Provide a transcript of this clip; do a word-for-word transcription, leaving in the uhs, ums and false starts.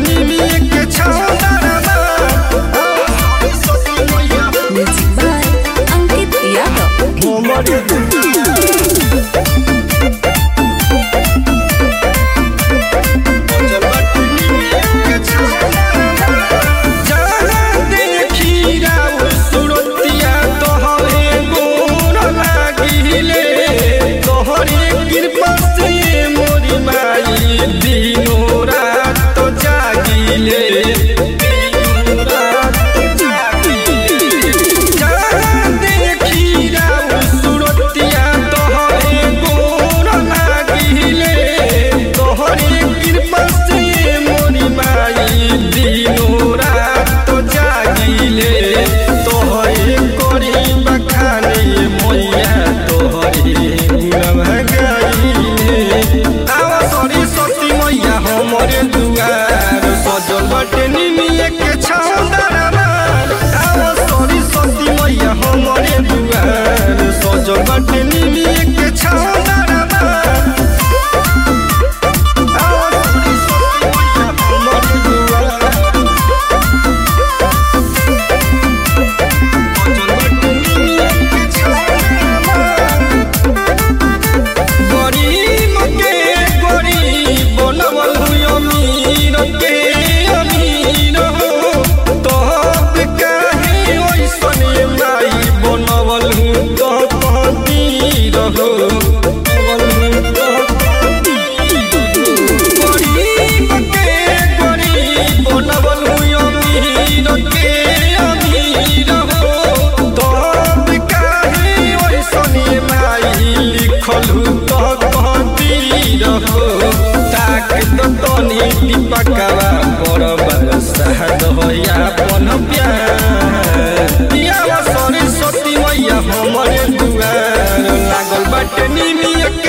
निमिए के छावदारवा म्यूजिक बाय अंकित यादव। हमरे हमरे दुआर सजल बाटे निमिए के छावदारवा आओ सरी सती मैया हमरे दुआर सजल बाटे निमिए के छावदारवा आओ सरी सती मैया हमरे दुआर सजल बाटे निमिए के छावदारवा गरीब के गरीब बनवल अमीर के अमीर हो तब काहे ओइसन माई बनवल तो पीर हो गरीब के गरीब बनवल अमीर के अमीर हो तब काहे ओइसन माई लिखल तो पीर हो ताक तनी दीपकवा बड़ साहद होया अपन प्यार पियावा सरस्वती मैया हमरे दुआर लागल बाटे निमिए